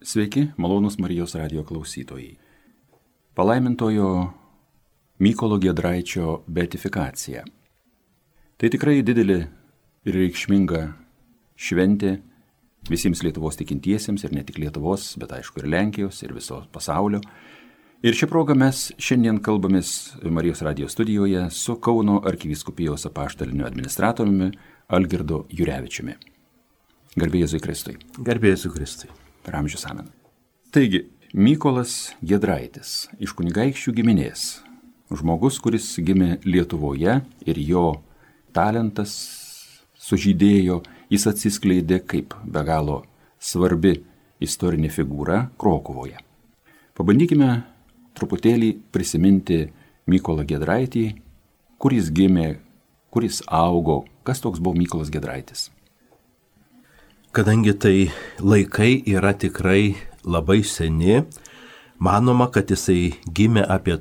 Sveiki, malonūs Marijos radijo klausytojai. Palaimintojo Mykolo Giedraičio beatifikacija. Tai tikrai didelė ir reikšminga šventė visiems Lietuvos tikintiesiems ir ne tik Lietuvos, bet aišku ir Lenkijos ir viso pasaulio. Ir šią progą mes šiandien kalbamės Marijos radijo studijoje su Kauno arkivyskupijos apaštaliniu administratoriumi Algirdu Jurevičiumi. Garbė Jėzui Kristui. Garbė Jėzui Kristui. Per amžius amen. Taigi, Mykolas Giedraitis iš kunigaikščių giminės. Žmogus, kuris gimė Lietuvoje ir jo talentas sužydėjo, jis atsiskleidė kaip be galo svarbi istorinė figūra Krokuvoje. Pabandykime truputėlį prisiminti Mykolą Giedraitį, kur jis gimė, kur jis augo, kas toks buvo Mykolas Giedraitis. Kadangi tai laikai yra tikrai labai seni, manoma, kad jisai gimė apie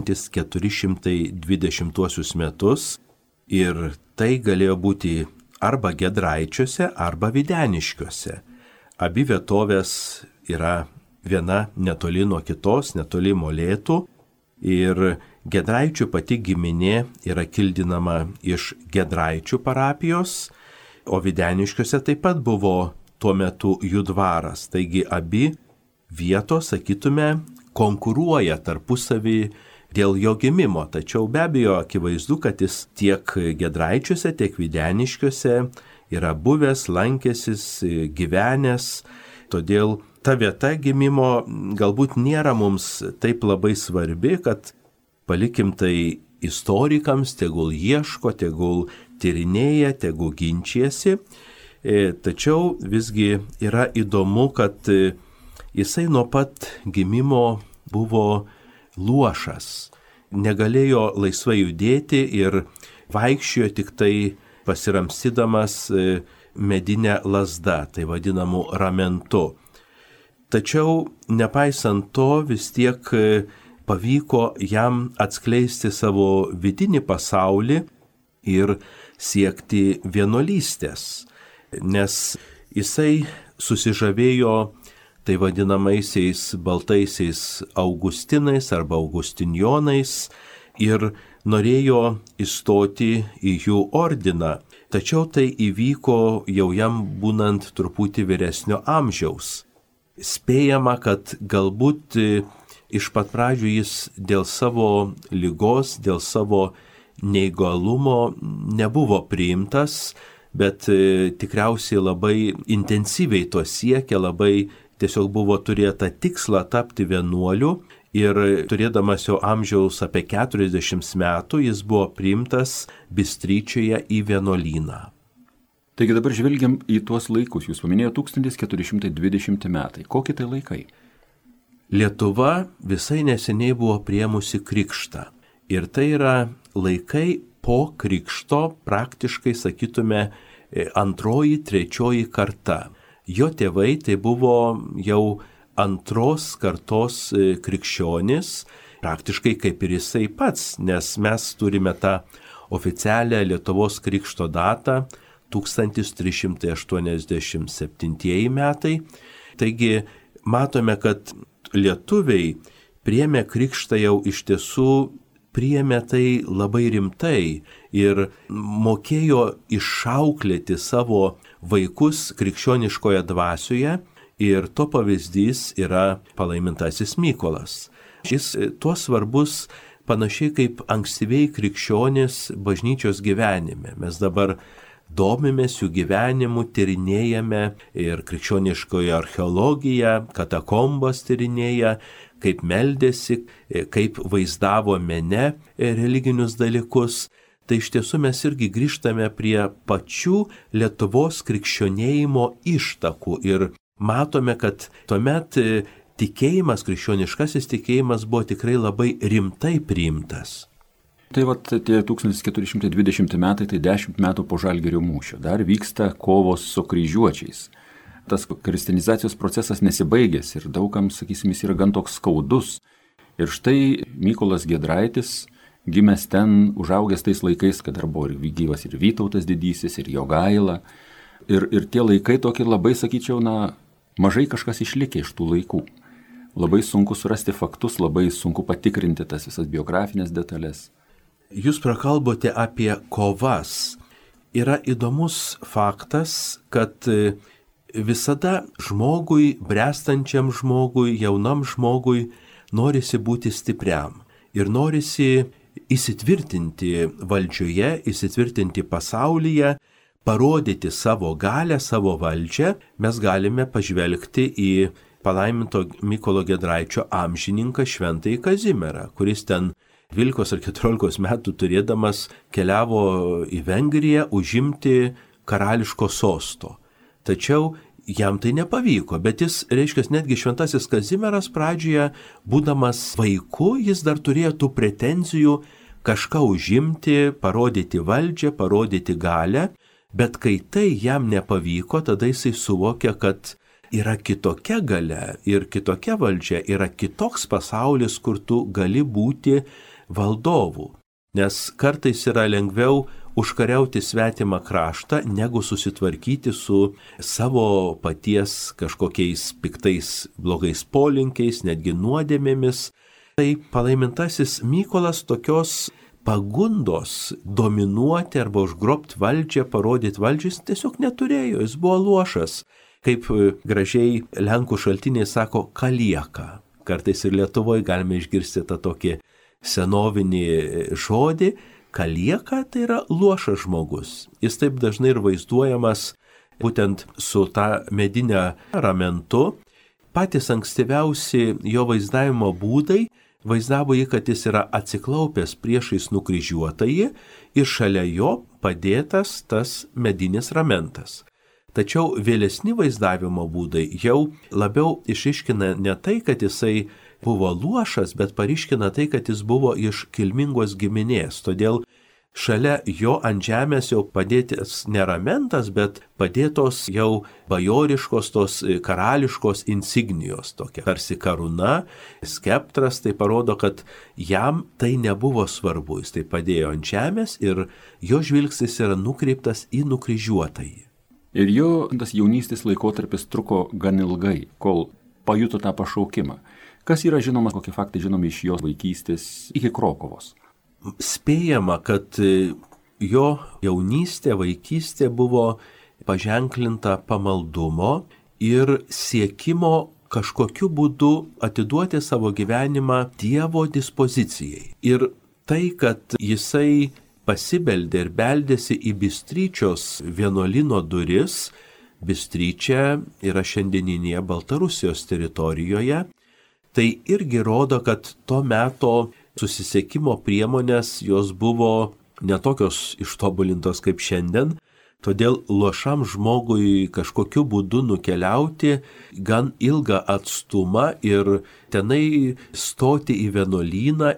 1420 metus ir tai galėjo būti arba Giedraičiuose, arba Videniškiuose. Abi vietovės yra viena netoli nuo kitos, netoli Molėtų ir Giedraičių pati giminė yra kildinama iš Giedraičių parapijos, o Videniškiuose taip pat buvo tuo metu jų dvaras. Taigi abi vietos, sakytume, konkuruoja tarpusavį dėl jo gimimo. Tačiau be abejo akivaizdu, kad jis tiek Giedraičiuose, tiek Videniškiuose yra buvęs, lankęsis, gyvenęs. Todėl ta vieta gimimo galbūt nėra mums taip labai svarbi, kad palikim tai istorikams, tegul ieško, tegul tyrinėja, tegul ginčiasi. Tačiau visgi yra įdomu, kad jisai nuo pat gimimo buvo luošas. Negalėjo laisvai judėti ir vaikščiojo tik tai pasiramstydamas medinę lazdą, tai vadinamu ramentu. Tačiau nepaisant to vis tiek pavyko jam atskleisti savo vidinį pasaulį ir siekti vienuolystės, nes jisai susižavėjo tai vadinamaisiais baltaisiais augustinais arba augustinjonais ir norėjo įstoti į jų ordiną. Tačiau tai įvyko jau jam būnant truputį vyresnio amžiaus. Spėjama, kad galbūt iš pat pradžių jis dėl savo ligos, dėl savo neįgalumo nebuvo priimtas, bet tikriausiai labai intensyviai to siekė, labai tiesiog buvo turėta tikslą tapti vienuoliu ir turėdamas jo amžiaus apie 40 metų jis buvo priimtas Bystryčioje į vienuolyną. Taigi dabar žvelgiam į tuos laikus. Jūs paminėjote 1420 metai. Kokie tai laikai? Lietuva visai neseniai buvo priėmusi krikštą. Ir tai yra laikai po krikšto, praktiškai sakytume antroji, trečioji karta. Jo tėvai tai buvo jau antros kartos krikščionis, praktiškai kaip ir jisai pats, nes mes turime tą oficialią Lietuvos krikšto datą 1387 metai. Taigi matome, kad lietuviai priėmė krikštą jau iš tiesų priėmė tai labai rimtai ir mokėjo išauklėti savo vaikus krikščioniškoje dvasioje ir to pavyzdys yra palaimintasis Mykolas. Jis tuo svarbus panašiai kaip ankstyviai krikščionys bažnyčios gyvenime. Mes dabar domimės jų gyvenimu, tyrinėjame ir krikščioniškoje archeologiją, katakombas tyrinėja, kaip meldėsi, kaip vaizdavo mene religinius dalykus. Tai iš tiesų mes irgi grįžtame prie pačių Lietuvos krikščionėjimo ištakų ir matome, kad tuomet tikėjimas, krikščioniškasis tikėjimas buvo tikrai labai rimtai priimtas. Tai tie 1420 metai, tai 10 metų po Žalgirio mūšio. Dar vyksta kovos su kryžiuočiais. Tas kristinizacijos procesas nesibaigęs ir daugam, sakysim, jis yra gan toks skaudus. Ir štai Mykolas Giedraitis, gimęs ten, užaugęs tais laikais, kad dar buvo ir gyvas ir Vytautas didysis, ir Jogaila. Ir tie laikai tokie labai, sakyčiau, mažai kažkas išlikė iš tų laikų. Labai sunku surasti faktus, labai sunku patikrinti tas visas biografinės detalės. Jūs prakalbote apie kovas. Yra įdomus faktas, kad visada žmogui, bręstančiam žmogui, jaunam žmogui norisi būti stipriam ir norisi įsitvirtinti valdžioje, įsitvirtinti pasaulyje, parodyti savo galę, savo valdžią. Mes galime pažvelgti į palaiminto Mykolo Giedraičio amžininką Šventąjį Kazimierą, kuris ten 12 ar 14 metų turėdamas keliavo į Vengriją užimti karališko sosto. Tačiau jam tai nepavyko, bet jis, reiškia, netgi Šventasis Kazimieras pradžioje, būdamas vaiku, jis dar turėjo tų pretenzijų kažką užimti, parodyti valdžią, parodyti galę, bet kai tai jam nepavyko, tada jisai suvokė, kad yra kitokia galia ir kitokia valdžia, yra kitoks pasaulis, kur tu gali būti valdovų. Nes kartais yra lengviau užkariauti svetimą kraštą, negu susitvarkyti su savo paties kažkokiais piktais blogais polinkiais, netgi nuodėmėmis. Tai palaimintasis Mykolas tokios pagundos dominuoti arba užgrobti valdžią, parodyti valdžią, jis tiesiog neturėjo, jis buvo luošas. Kaip gražiai lenkų šaltiniai sako, kalieka. Kartais ir Lietuvoje galime išgirsti tą tokį senovinį žodį. Kalieka tai yra luošas žmogus. Jis taip dažnai ir vaizduojamas būtent su ta medinė ramentu. Patys ankstyviausi jo vaizdavimo būdai vaizdavo jį, kad jis yra atsiklaupęs priešais nukryžiuotąjį ir šalia jo padėtas tas medinis ramentas. Tačiau vėlesni vaizdavimo būdai jau labiau išryškina ne tai, kad jisai buvo luošas, bet paryškina tai, kad jis buvo iš kilmingos giminės. Todėl šalia jo ant žemės jau padėtas ne ramentas, bet padėtos jau bajoriškos, tos karališkos insignijos, tokia tarsi karūna, skeptras. Tai parodo, kad jam tai nebuvo svarbu. Jis tai padėjo ant žemės ir jo žvilgsnis yra nukreiptas į nukryžiuotąjį. Ir jo tas jaunystės laikotarpis truko gan ilgai, kol pajuto tą pašaukimą. Kas yra žinoma, kokie faktai žinomi iš jo vaikystės iki Krokuvos? Spėjama, kad jo jaunystė, vaikystė buvo paženklinta pamaldumo ir siekimo kažkokiu būdu atiduoti savo gyvenimą Dievo dispozicijai. Ir tai, kad jisai pasibeldė ir beldėsi į Bystryčios vienuolyno duris. Bystryčia yra šiandieninėje Baltarusijos teritorijoje. Tai irgi rodo, kad to meto susisiekimo priemonės jos buvo netokios ištobulintos kaip šiandien. Todėl luošam žmogui kažkokiu būdu nukeliauti gan ilgą atstumą ir tenai stoti į vienuolyną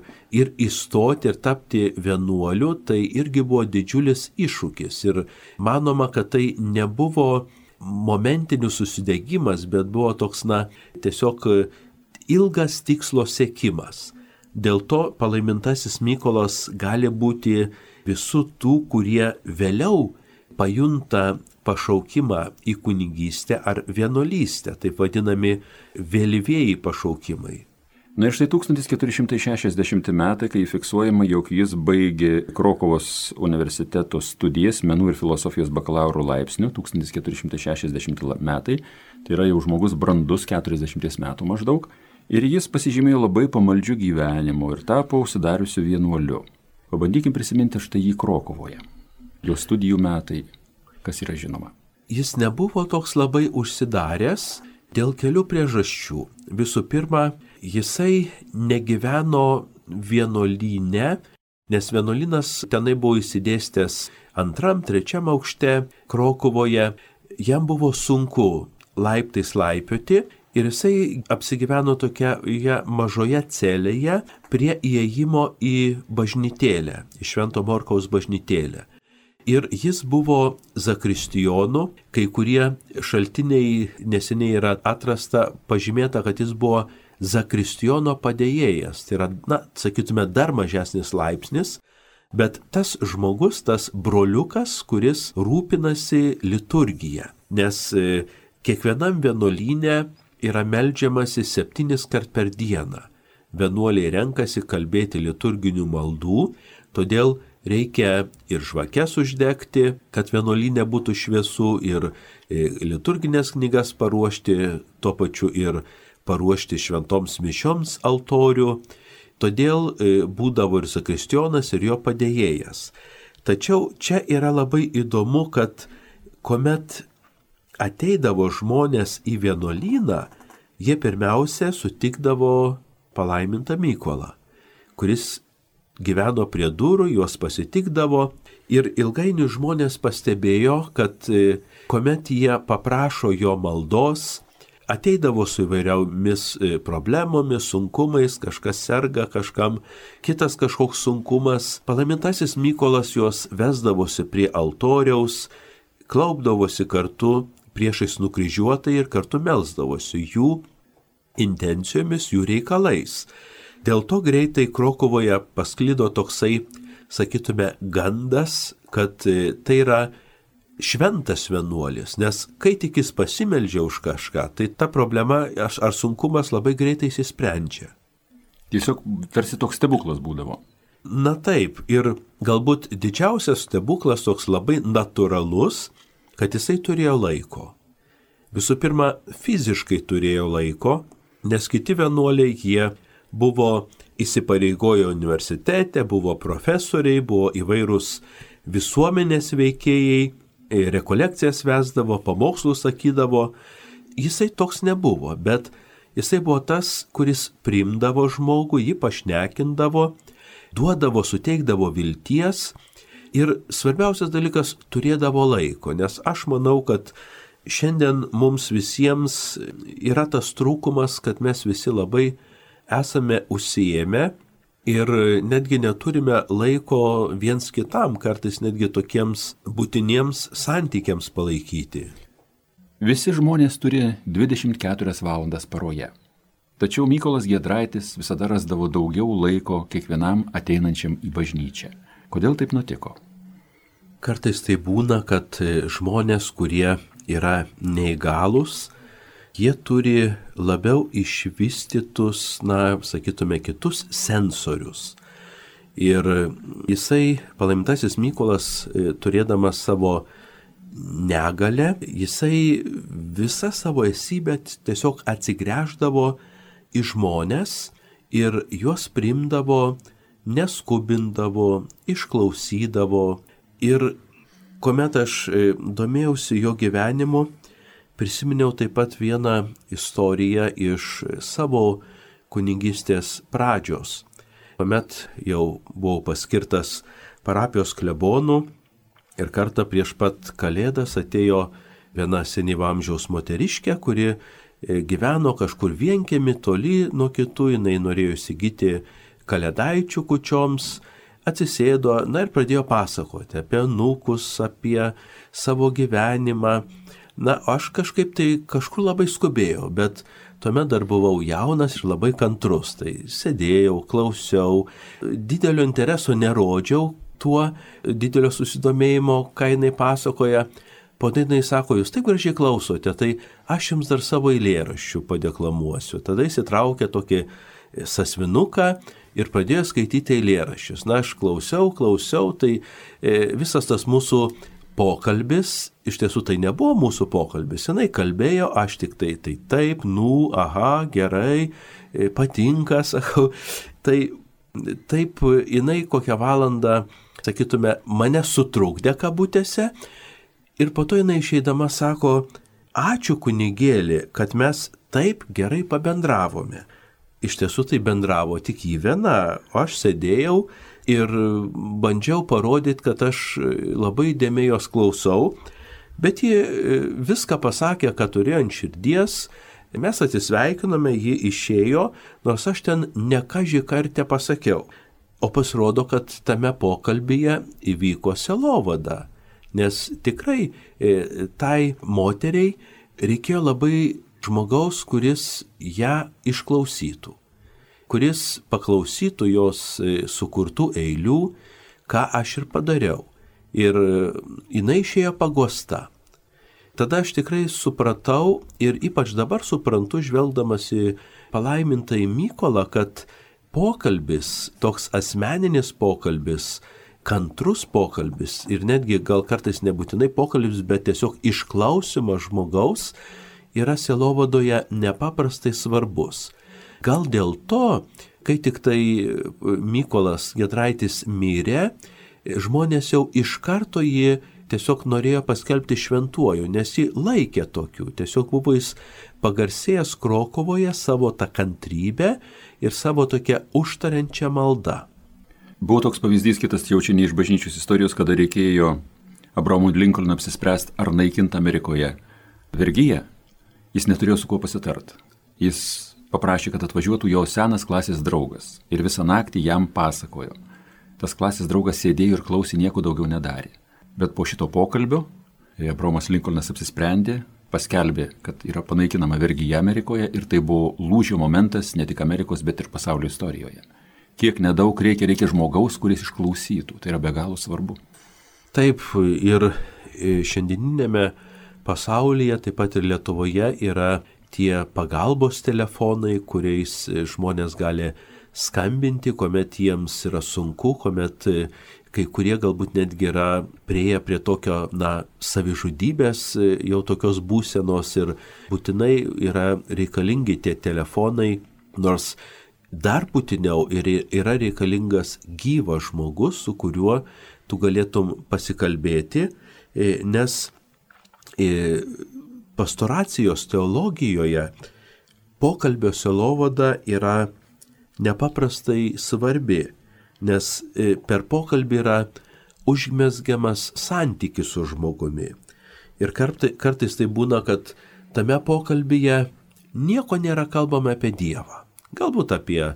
ir įstoti ir tapti vienuoliu, tai irgi buvo didžiulis iššūkis. Ir manoma, kad tai nebuvo momentinis susidegimas, bet buvo toks, tiesiog ilgas tikslo siekimas. Dėl to palaimintasis Mykolas gali būti visų tų, kurie vėliau pajunta pašaukimą į kunigystę ar vienuolystę, taip vadinami vėlyvieji pašaukimai. Na ir štai 1460 metai, kai fiksuojama, jog jis baigė Krokuvos universiteto studijas menų ir filosofijos bakalauro laipsniu, 1460 metai, tai yra jau žmogus brandus 40 metų maždaug, ir jis pasižymėjo labai pamaldžiu gyvenimu ir tapo užsidariusiu vienuoliu. Pabandykim prisiminti štai jį Krokuvoje. Jo studijų metai, kas yra žinoma. Jis nebuvo toks labai užsidaręs dėl kelių priežasčių. Visų pirma, jisai negyveno vienuolyne, nes vienuolynas tenai buvo įsidėstęs 2., 3 aukšte Krokuvoje. Jam buvo sunku laiptais laipioti ir jisai apsigyveno tokioje mažoje celėje prie įėjimo į bažnytėlę, į Švento Morkaus bažnytėlę. Ir jis buvo zakristijonu, kai kurie šaltiniai neseniai yra atrasta, pažymėta, kad jis buvo zakristijono padėjėjas. Tai yra, sakytume, dar mažesnis laipsnis, bet tas žmogus, tas broliukas, kuris rūpinasi liturgija. Nes kiekvienam vienuolyne yra meldžiamasi 7 kart per dieną. Vienuoliai renkasi kalbėti liturginių maldų, todėl reikia ir žvakes uždegti, kad vienuolyne būtų šviesu, ir liturginės knygas paruošti, tuo pačiu ir paruošti šventoms mišioms altorių. Todėl būdavo ir zakristijonas, ir jo padėjėjas. Tačiau čia yra labai įdomu, kad kuomet ateidavo žmonės į vienuolyną, jie pirmiausia sutikdavo palaimintą Mykolą, kuris gyveno prie durų, juos pasitikdavo, ir ilgainiui žmonės pastebėjo, kad kuomet jie paprašo jo maldos, ateidavo su įvairiomis problemomis, sunkumais, kažkas serga, kažkam kitas kažkoks sunkumas. Palaimintasis Mykolas juos vesdavosi prie altoriaus, klaupdavosi kartu priešais nukryžiuotą ir kartu melsdavosi jų intencijomis, jų reikalais. Dėl to greitai Krokuvoje pasklido toksai, sakytume, gandas, kad tai yra šventas vienuolis, nes kai tik jis pasimeldžia už kažką, tai ta problema ar sunkumas labai greitai išsisprendžia. Tiesiog tarsi toks stebuklas būdavo. Na taip, ir galbūt didžiausias stebuklas toks labai natūralus, kad jisai turėjo laiko. Visų pirma, fiziškai turėjo laiko, nes kiti vienuoliai jie buvo įsipareigoję universitete, buvo profesoriai, buvo įvairūs visuomenės veikėjai, rekolekcijas vesdavo, pamokslus sakydavo. Jisai toks nebuvo, bet jisai buvo tas, kuris priimdavo žmogų, jį pašnekindavo, duodavo, suteikdavo vilties ir svarbiausias dalykas turėdavo laiko, nes aš manau, kad šiandien mums visiems yra tas trūkumas, kad mes visi labai esame užsiėmę ir netgi neturime laiko viens kitam, kartais netgi tokiems būtiniems santykiams palaikyti. Visi žmonės turi 24 valandas paroje. Tačiau Mykolas Giedraitis visada rasdavo daugiau laiko kiekvienam ateinančiam į bažnyčią. Kodėl taip nutiko? Kartais tai būna, kad žmonės, kurie yra neįgalūs, jie turi labiau išvystytus, sakytume, kitus sensorius. Ir jisai, palaimintasis Mykolas, turėdamas savo negalę, jisai visą savo esybę tiesiog atsigręždavo į žmones ir juos priimdavo, neskubindavo, išklausydavo. Ir kuomet aš domėjausi jo gyvenimu, prisiminiau taip pat vieną istoriją iš savo kunigystės pradžios. Kuomet jau buvau paskirtas parapijos klebonu ir kartą prieš pat Kalėdas atėjo viena senyvo amžiaus moteriškė, kuri gyveno kažkur vienkiemy toli nuo kitų, jinai norėjo įsigyti kalėdaičių kūčioms, atsisėdo, ir pradėjo pasakoti apie anūkus, apie savo gyvenimą. Aš kažkaip tai kažkur labai skubėjau, bet tuomet dar buvau jaunas ir labai kantrus. Tai sėdėjau, klausiau, didelio intereso nerodžiau tuo, didelio susidomėjimo, ką jinai pasakoja. Po tai jinai sako, jūs taip gražiai klausote, tai aš jums dar savo eilėraščių padeklamuosiu. Tada įsitraukė tokį sąsvinuką ir pradėjo skaityti eilėraščius. Aš klausiau, tai visas tas mūsų pokalbis, iš tiesų tai nebuvo mūsų pokalbis, jinai kalbėjo, aš tik tai taip, aha, gerai, patinka, sakau. Tai taip jinai kokią valandą, sakytume, mane sutrukdė kabutėse ir po to jinai išeidama sako, ačiū kunigėli, kad mes taip gerai pabendravome. Iš tiesų tai bendravo tik jį viena, aš sėdėjau ir bandžiau parodyti, kad aš labai įdėmiai jos klausau, bet ji viską pasakė, ką turėjo ant širdies, mes atsisveikinome, ji išėjo, nors aš ten ne kažį kartą pasakiau. O pasirodo, kad tame pokalbyje įvyko sielovada, nes tikrai tai moteriai reikėjo labai žmogaus, kuris ją išklausytų, kuris paklausytų jos sukurtų eilių, ką aš ir padariau. Ir jinai išėjo paguosta. tada aš tikrai supratau ir ypač dabar suprantu, žvelgdamas į palaimintąjį Mykolą, kad pokalbis, toks asmeninis pokalbis, kantrus pokalbis ir netgi gal kartais nebūtinai pokalbis, bet tiesiog išklausimas žmogaus yra sielovadoje nepaprastai svarbus. Gal dėl to, kai tik tai Mykolas Giedraitis mirė, žmonės jau iš karto jį tiesiog norėjo paskelbti šventuoju, nes jį laikė tokiu. Tiesiog buvo jis pagarsėjęs Krokuvoje savo tą kantrybę ir savo tokią užtariančią maldą. Buvo toks pavyzdys kitas jau čia ne iš bažnyčios istorijos, kada reikėjo Abrahamui Lincolnui apsispręsti, ar naikinti Amerikoje vergiją. Jis neturėjo su kuo pasitart. Jis paprašė, kad atvažiuotų jo senas klasės draugas ir visą naktį jam pasakojo. Tas klasės draugas sėdėjo ir klausė, nieko daugiau nedarė. Bet po šito pokalbio Abrahamas Lincolnas apsisprendė, paskelbė, kad yra panaikinama vergija Amerikoje ir tai buvo lūžio momentas ne tik Amerikos, bet ir pasaulio istorijoje. Kiek nedaug reikia žmogaus, kuris išklausytų. Tai yra be galo svarbu. Taip, ir šiandieninėme pasaulyje, taip pat ir Lietuvoje yra tie pagalbos telefonai, kuriais žmonės gali skambinti, kuomet jiems yra sunku, kuomet kai kurie galbūt netgi yra prieėję prie tokio, savižudybės, jau tokios būsenos ir būtinai yra reikalingi tie telefonai, nors dar būtiniau yra reikalingas gyvas žmogus, su kuriuo tu galėtum pasikalbėti, nes pastoracijos teologijoje pokalbio sielovada yra nepaprastai svarbi, nes per pokalbį yra užmezgiamas santykis su žmogumi. Ir kartais tai būna, kad tame pokalbyje nieko nėra kalbama apie Dievą. Galbūt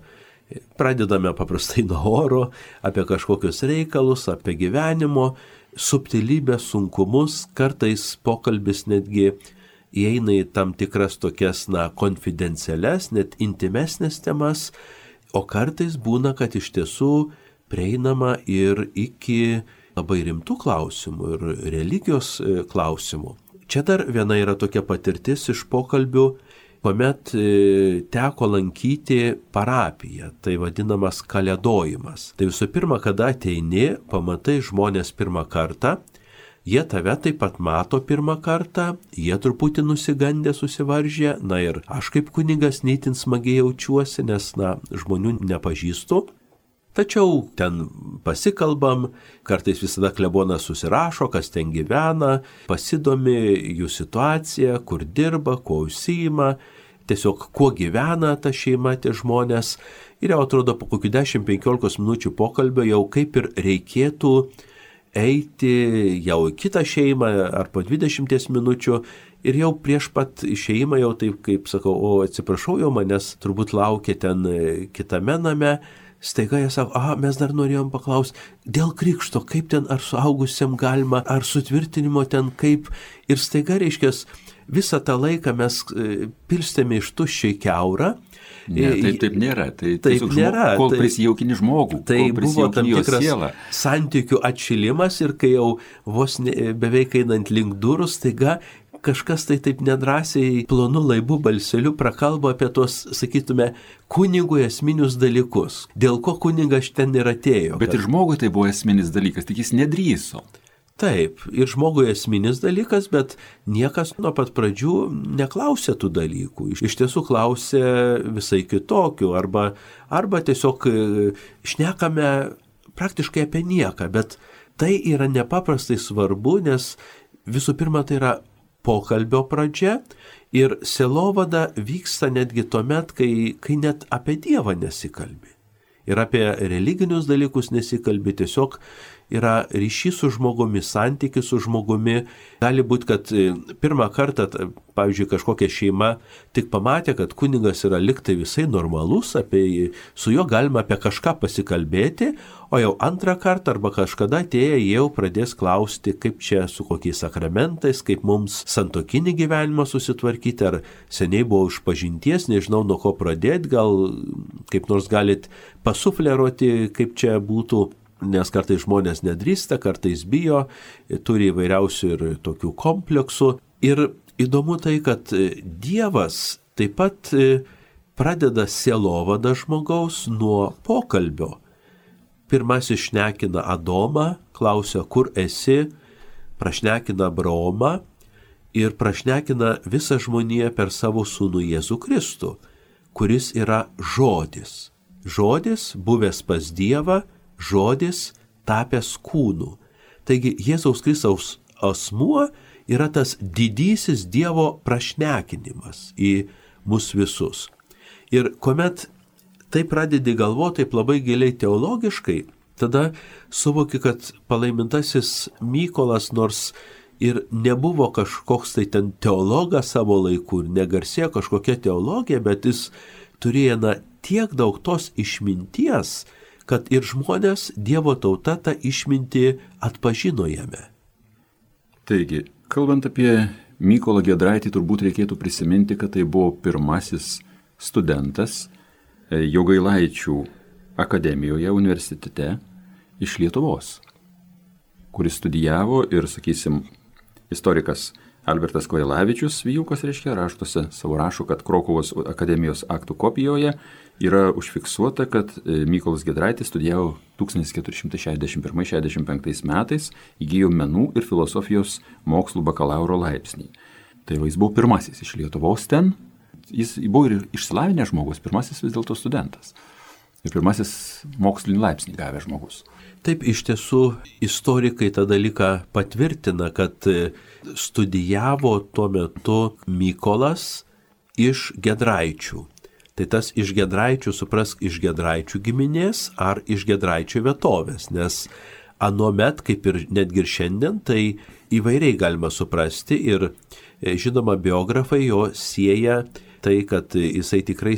pradedame paprastai nuo oro, apie kažkokius reikalus, apie gyvenimo subtilybę, sunkumus, kartais pokalbis netgi įeina į tam tikras tokias, konfidencialias, net intimesnės temas, o kartais būna, kad iš tiesų prieinama ir iki labai rimtų klausimų ir religijos klausimų. Čia dar viena yra tokia patirtis iš pokalbių, kuomet teko lankyti parapiją, tai vadinamas kalėdojimas. Tai visų pirma, kada ateini, pamatai žmonės pirmą kartą, jie tave taip pat mato pirmą kartą, jie truputį nusigandę, susivaržę, ir aš kaip kunigas neįtin smagiai jaučiuosi, nes, žmonių nepažįstu. Tačiau ten pasikalbam, kartais visada klebonas susirašo, kas ten gyvena, pasidomi jų situaciją, kur dirba, kuo užsiima, tiesiog kuo gyvena ta šeima, tie žmonės. Ir jau atrodo po kokių 10-15 minučių pokalbio jau kaip ir reikėtų eiti jau į kitą šeimą ar po 20 minučių ir jau prieš pat išėjimą jau taip kaip sakau, atsiprašau, jau manęs turbūt laukia ten kitame name. Staiga jie sako, mes dar norėjom paklausti, dėl krikšto, kaip ten, ar suaugusiam galima, ar sutvirtinimo ten kaip. Ir staiga, reiškia, visą tą laiką mes pilstėme iš tuščio į kiaurą. Ne, taip nėra. Taip nėra. Kol prisijaukini žmogų, tai kol prisijaukini jo sielą. Santykių atšilimas ir kai jau vos beveik einant link durų, staiga kažkas tai taip nedrąsiai plonu laibu balseliu prakalbo apie tos, sakytume, kunigui esminius dalykus. Dėl ko kunigas ten ir atėjo. Bet ir žmogui tai buvo esminis dalykas, tik jis nedrįso. Taip, ir žmogui esminis dalykas, bet niekas nuo pat pradžių neklausė tų dalykų. Iš tiesų klausė visai kitokių, arba tiesiog šnekame praktiškai apie nieką, bet tai yra nepaprastai svarbu, nes visų pirma tai yra pokalbio pradžia ir sielovada vyksta netgi tuomet, kai net apie Dievą nesikalbi. Ir apie religinius dalykus nesikalbi, tiesiog yra ryšys su žmogumi, santykis su žmogumi. Gali būti, kad pirmą kartą, pavyzdžiui, kažkokia šeima tik pamatė, kad kunigas yra liktai visai normalus, su juo galima apie kažką pasikalbėti, o jau antrą kartą arba kažkada atėję jau pradės klausti, kaip čia su kokiais sakramentais, kaip mums santuokinį gyvenimą susitvarkyti, ar seniai buvo išpažinties, nežinau nuo ko pradėti, gal kaip nors galit pasufleruoti, kaip čia būtų. Nes kartais žmonės nedrįsta, kartais bijo, turi įvairiausių ir tokių kompleksų. Ir įdomu tai, kad Dievas taip pat pradeda sielovadą žmogaus nuo pokalbio. Pirmasis šnekina Adomą, klausia, kur esi, prašnekina Abraomą ir prašnekina visą žmoniją per savo sūnų Jėzų Kristų, kuris yra žodis. Žodis, buvęs pas Dievą, žodis, tapęs kūnu. Taigi Jėzaus Kristaus asmuo yra tas didysis Dievo prašnekinimas į mus visus. Ir kuomet tai pradedi galvoti taip labai giliai teologiškai, tada suvoki, kad palaimintasis Mykolas, nors ir nebuvo kažkoks tai ten teologas savo laiku ir negarsėjo kažkokia teologija, bet jis turėjo tiek daug tos išminties, kad ir žmonės, Dievo tauta, tą išmintį atpažino jame. Taigi, kalbant apie Mykolą Giedraitį, turbūt reikėtų prisiminti, kad tai buvo pirmasis studentas Jogailaičių akademijoje, universitete iš Lietuvos, kuris studijavo ir, sakysim, istorikas Albertas Kojelavičius Vijūkas raštuose savo rašo, kad Krokuvos akademijos aktų kopijoje yra užfiksuota, kad Mykolas Giedraitis studijavo 1461-65 metais, įgijo menų ir filosofijos mokslų bakalauro laipsnį. Tai jis buvo pirmasis iš Lietuvos ten, jis buvo ir išsilavinęs žmogus, pirmasis vis dėlto studentas ir pirmasis mokslinį laipsnį gavęs žmogus. Taip, iš tiesų, istorikai tą dalyką patvirtina, kad studijavo tuo metu Mykolas iš Giedraičių. Tai tas iš Giedraičių, suprask, iš Giedraičių giminės ar iš Giedraičių vietovės, nes anuomet, kaip ir netgi ir šiandien, tai įvairiai galima suprasti ir žinoma, biografai jo sieja tai, kad jisai tikrai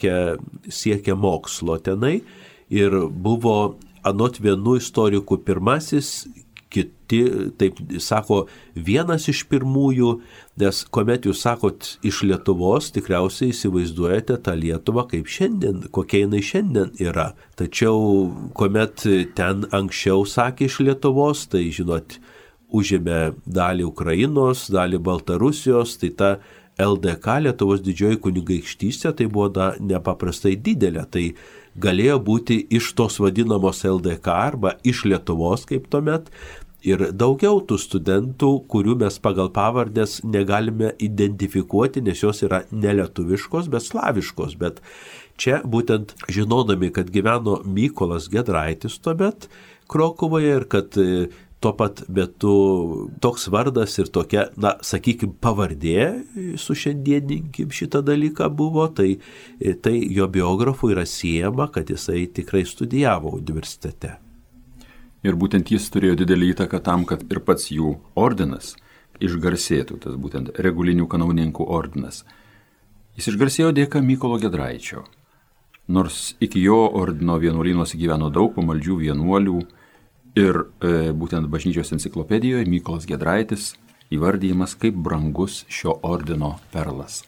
siekia mokslo tenai ir buvo anot vienų istorikų pirmasis, kiti, taip sako, vienas iš pirmųjų, nes kuomet jūs sakot iš Lietuvos, tikriausiai įsivaizduojate tą Lietuvą kaip šiandien, kokia jinai šiandien yra. Tačiau kuomet ten anksčiau sakė iš Lietuvos, tai žinot, užėmė dalį Ukrainos, dalį Baltarusijos, tai ta LDK, Lietuvos didžioji kunigaikštystė, tai buvo nepaprastai didelė. Tai galėjo būti iš tos vadinamos LDK arba iš Lietuvos kaip tuomet. Ir daugiau tų studentų, kurių mes pagal pavardės negalime identifikuoti, nes jos yra nelietuviškos, bet slaviškos. Bet čia būtent žinodami, kad gyveno Mykolas Giedraitis tuomet Krokuvoje ir kad tuo pat metu toks vardas ir tokia, sakykime, pavardė, sušiandieninkim šitą dalyką buvo, tai jo biografų yra siejama, kad jisai tikrai studijavo universitete. Ir būtent jis turėjo didelį įtaką tam, kad ir pats jų ordinas išgarsėtų, tas būtent regulinių kanauninkų ordinas. Jis išgarsėjo dėka Mykolo Giedraičio. Nors iki jo ordino vienuolynuose gyveno daug pamaldžių vienuolių ir būtent bažnyčios enciklopedijoje Mykolas Giedraitis įvardyjamas kaip brangus šio ordino perlas.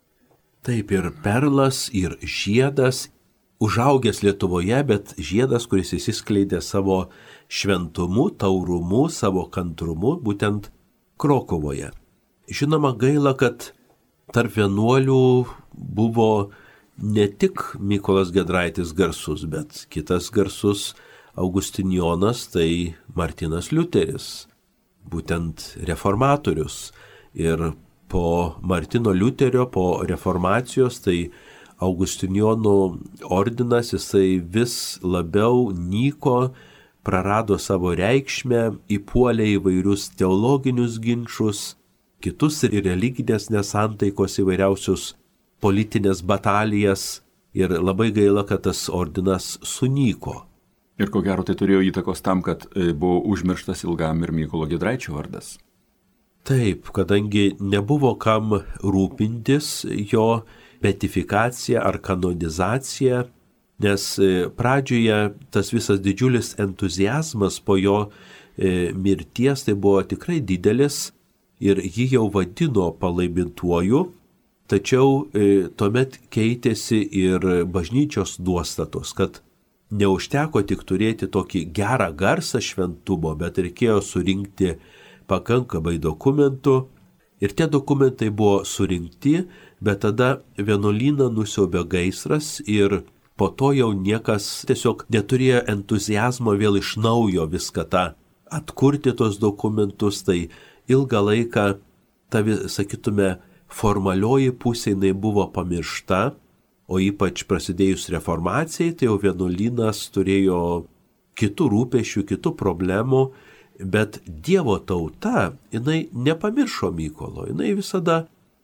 Taip, ir perlas, ir žiedas, užaugęs Lietuvoje, bet žiedas, kuris įsiskleidė savo šventumu, taurumu, savo kantrumu, būtent Krokuvoje. Žinoma, gaila, kad tarp vienuolių buvo ne tik Mykolas Giedraitis garsus, bet kitas garsus Augustinijonas, tai Martynas Liuteris, būtent reformatorius. Ir po Martino Liuterio, po reformacijos, tai Augustinijonų ordinas, jisai vis labiau nyko, prarado savo reikšmę, įpuolė įvairius teologinius ginčus, kitus ir religinės nesantaikos, įvairiausius politinės batalijas, ir labai gaila, kad tas ordinas sunyko. Ir ko gero tai turėjo įtakos tam, kad buvo užmirštas ilgam ir Mykolo Giedraičio vardas. Taip, kadangi nebuvo kam rūpintis jo beatifikacija ar kanonizacija, nes pradžioje tas visas didžiulis entuziazmas po jo mirties tai buvo tikrai didelis ir jį jau vadino palaimintuoju, tačiau tuomet keitėsi ir bažnyčios nuostatos, kad neužteko tik turėti tokį gerą garsą šventumo, bet reikėjo surinkti pakankamai dokumentų Ir tie dokumentai buvo surinkti, bet tada vienuolyną nusiaubė gaisras ir po to jau niekas tiesiog neturėjo entuzijazmo vėl iš naujo viską tą atkurti tos dokumentus, tai ilgą laiką ta, sakytume, formalioji pusė jinai buvo pamiršta, o ypač prasidėjus reformacijai, tai jau vienuolynas turėjo kitų rūpešių, kitų problemų, bet Dievo tauta, jinai nepamiršo Mykolo, jinai visada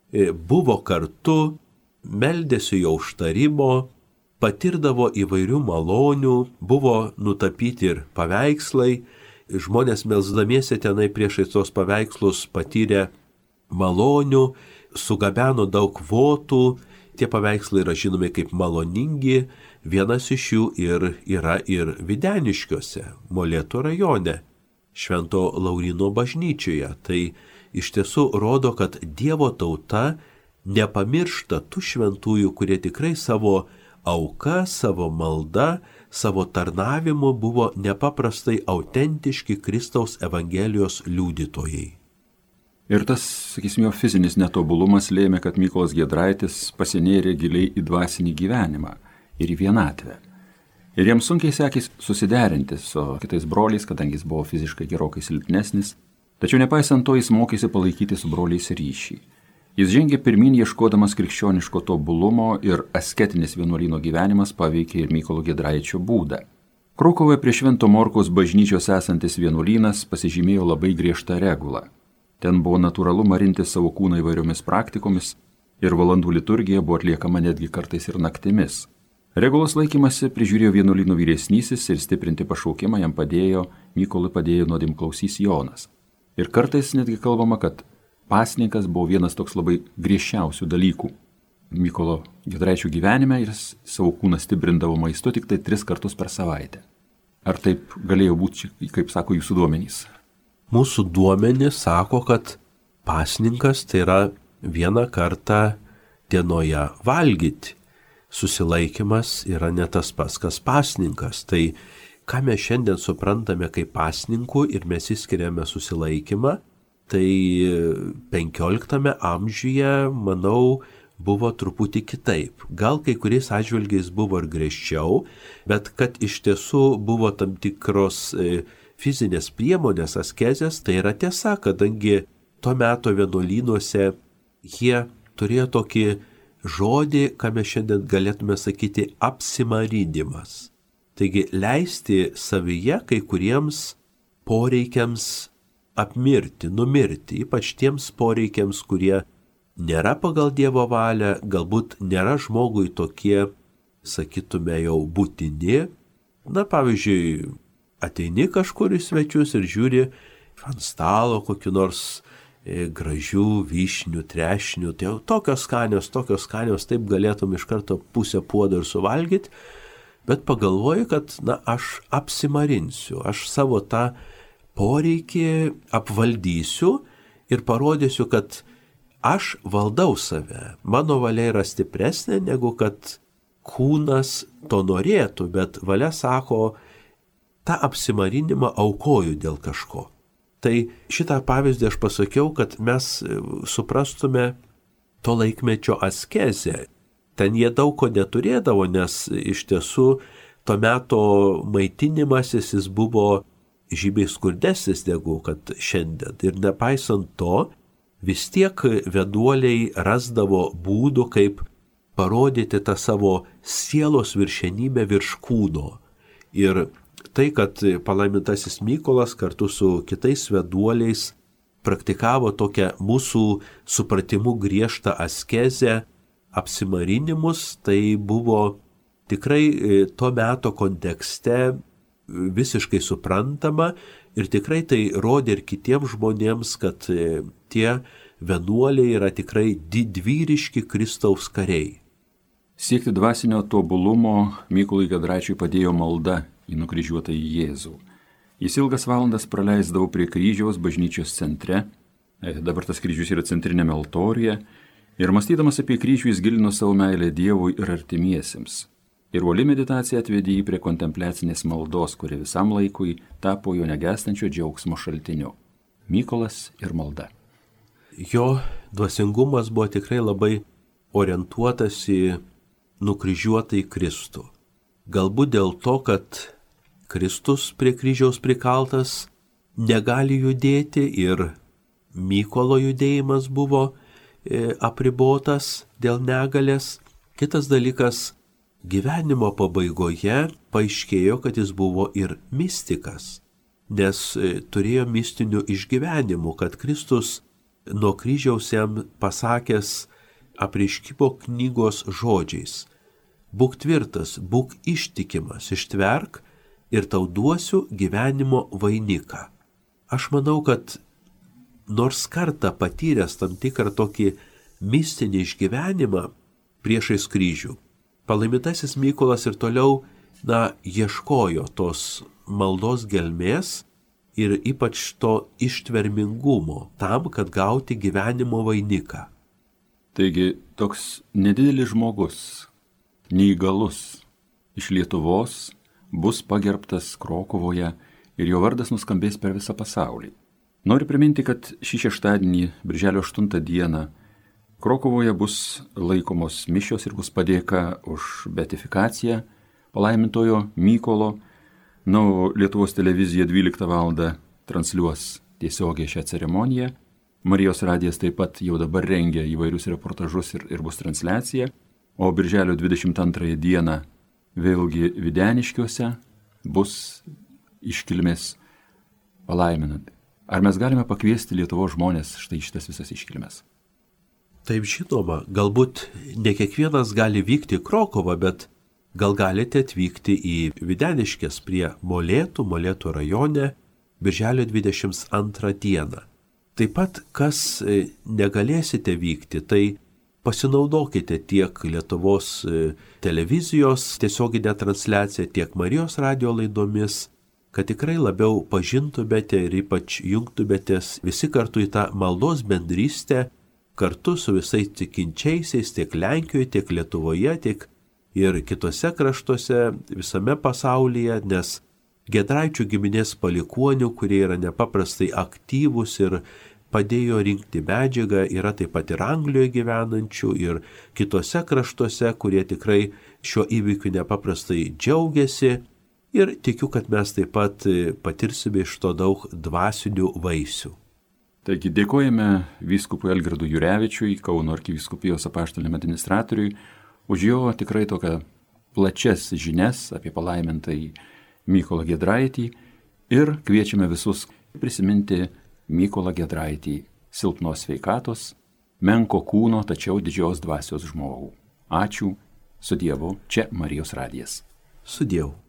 buvo kartu, meldėsi jo užtarimo, patirdavo įvairių malonių, buvo nutapyti ir paveikslai, žmonės melsdamiesi tenai priešais tos paveikslus patyrė malonių, sugabeno daug votų, tie paveikslai yra žinomi kaip maloningi, vienas iš jų yra ir Videniškiuose, Molėtų rajone, Švento Lauryno bažnyčioje. Tai iš tiesų rodo, kad Dievo tauta nepamiršta tų šventųjų, kurie tikrai savo auka, savo malda, savo tarnavimu buvo nepaprastai autentiški Kristaus Evangelijos liudytojai. Ir tas, sakysime, jo fizinis netobulumas lėmė, kad Mykolas Giedraitis pasinėrė giliai į dvasinį gyvenimą ir į vienatvę. Ir jam sunkiai sekės susiderinti su kitais broliais, kadangi jis buvo fiziškai gerokai silpnesnis, tačiau nepaisant to jis mokėsi palaikyti su broliais ryšį. Jis žengė pirmin ieškodamas krikščioniško tobulumo ir asketinis vienuolyno gyvenimas paveikė ir Mykolo Giedraičio būdą. Krokuvoje prie Švento Morkaus bažnyčios esantis vienuolynas pasižymėjo labai griežtą regulą. Ten buvo natūralu marinti savo kūną įvairiomis praktikomis ir valandų liturgija buvo atliekama netgi kartais ir naktimis. Regulos laikymasi prižiūrėjo vienuolyno vyresnysis ir stiprinti pašaukimą Mykolui padėjo nuodėmklausys Jonas. Ir kartais netgi kalbama, kad pasninkas buvo vienas toks labai griežčiausių dalykų Mykolo Giedraičio gyvenime ir savo kūną stiprindavo maistu tik tai 3 kartus per savaitę. Ar taip galėjo būti, kaip sako jūsų duomenys? Mūsų duomenys sako, kad pasninkas tai yra 1 kartą dienoje valgyti. Susilaikimas yra ne tas pats, kas pasninkas. Tai ką mes šiandien suprantame kaip pasninku ir mes įskiriame susilaikymą, tai 15 amžiuje, manau, buvo truputį kitaip. Gal kai kuriais atžvilgiais buvo ir griežčiau, bet kad iš tiesų buvo tam tikros fizinės priemonės, askezės, tai yra tiesa, kadangi tuo metu vienuolynuose jie turėjo tokį žodį, ką mes šiandien galėtume sakyti, apsimarinimas. Taigi leisti savyje kai kuriems poreikiams apmirti, numirti, ypač tiems poreikiams, kurie nėra pagal Dievo valią, galbūt nėra žmogui tokie, sakytume, jau būtini. Na, pavyzdžiui, ateini kažkur į svečius ir žiūri ant stalo kokiu nors gražių vyšnių, trešnių, tai jau tokios skanios, taip galėtum iš karto pusę puodo ir suvalgyti, bet pagalvoju, kad, aš apsimarinsiu, aš savo tą poreikį apvaldysiu ir parodysiu, kad aš valdau save, mano valia yra stipresnė negu kad kūnas to norėtų, bet valia sako, tą apsimarinimą aukoju dėl kažko. Tai šitą pavyzdį aš pasakiau, kad mes suprastume to laikmečio askezę. Ten jie daug ko neturėdavo, nes iš tiesų to meto maitinimasis jis buvo žymiai skurdesnis negu kad šiandien. Ir nepaisant to, vis tiek veduoliai rasdavo būdų, kaip parodyti tą savo sielos viršenybę virš kūno. Ir tai, kad palaimintasis Mykolas kartu su kitais veduoliais praktikavo tokią mūsų supratimu griežtą askezę, apsimarinimus, tai buvo tikrai to meto kontekste visiškai suprantama ir tikrai tai rodė ir kitiems žmonėms, kad tie vienuoliai yra tikrai didvyriški Kristaus kariai. Siekti dvasinio tobulumo Mykolui Giedraičiui padėjo malda į nukryžiuotąjį Jėzų. Jis ilgas valandas praleisdavo prie kryžiaus bažnyčios centre, dabar tas kryžius yra centrinėme altoriuje, ir mąstydamas apie kryžių jis gilino savo meilę Dievui ir artimiesiems. Ir uoli meditacija atvedė jį prie kontempliacinės maldos, kuri visam laikui tapo jo negestančio džiaugsmo šaltiniu. Mykolas ir malda. jo dvasingumas buvo tikrai labai orientuotas į nukryžiuotą į Kristų. Galbūt dėl to, kad Kristus prie kryžiaus prikaltas negali judėti ir Mykolo judėjimas buvo apribotas dėl negalės. Kitas dalykas, gyvenimo pabaigoje paaiškėjo, kad jis buvo ir mistikas, nes turėjo mistinių išgyvenimų, kad Kristus nuo kryžiaus jam pasakęs apreiškimo knygos žodžiais: būk tvirtas, būk ištikimas, ištverk ir tau duosiu gyvenimo vainiką. Aš manau, kad nors kartą patyręs tam tikrą tokį mistinį išgyvenimą priešais kryžių, palaimintasis Mykolas ir toliau, ieškojo tos maldos gelmės ir ypač to ištvermingumo tam, kad gauti gyvenimo vainiką. Taigi toks nedidelis žmogus, neįgalus iš Lietuvos bus pagerbtas Krokuvoje ir jo vardas nuskambės per visą pasaulį. Noriu priminti, kad šį šeštadienį, birželio 8 dieną, Krokuvoje bus laikomos mišios ir bus padėka už beatifikaciją palaimintojo Mykolo. Lietuvos televizija 12 val. Transliuos tiesiogiai šią ceremoniją. Marijos radijas taip pat jau dabar rengia įvairius reportažus ir bus transliacija. O birželio 22 dieną vėlgi Videniškiuose bus iškilmės palaiminant. Ar mes galime pakviesti Lietuvos žmonės štai šitas visas iškilmes? Taip, žinoma, galbūt ne kiekvienas gali vykti į Krokuvą, bet gal galite atvykti į Videniškes prie Molėtų rajone, birželio 22 dieną. Taip pat, kas negalėsite vykti, tai pasinaudokite tiek Lietuvos televizijos tiesioginę transliaciją, tiek Marijos radijo laidomis, kad tikrai labiau pažintumėte ir ypač jungtumėtės visi kartu į tą maldos bendrystę, kartu su visais tikinčiaisiais tiek Lenkijoje, tiek Lietuvoje, tiek ir kitose kraštuose visame pasaulyje, nes Giedraičių giminės palikuonių, kurie yra nepaprastai aktyvūs ir padėjo rinkti medžiagą, yra taip pat ir Anglijoje gyvenančių ir kitose kraštuose, kurie tikrai šiuo įvykiu nepaprastai džiaugiasi. Ir tikiu, kad mes taip pat patirsime iš to daug dvasinių vaisių. Taigi dėkojame vyskupui Algirdui Jurevičiui, Kauno arkivyskupijos apaštaliniam administratoriui, už jo tikrai tokią plačias žinias apie palaimintąjį Mykolą Giedraitį ir kviečiame visus prisiminti Mykolą Giedraitį, silpnos sveikatos, menko kūno, tačiau didžios dvasios žmogų. Ačiū, su Dievu, čia Marijos radijas. Su Dievu.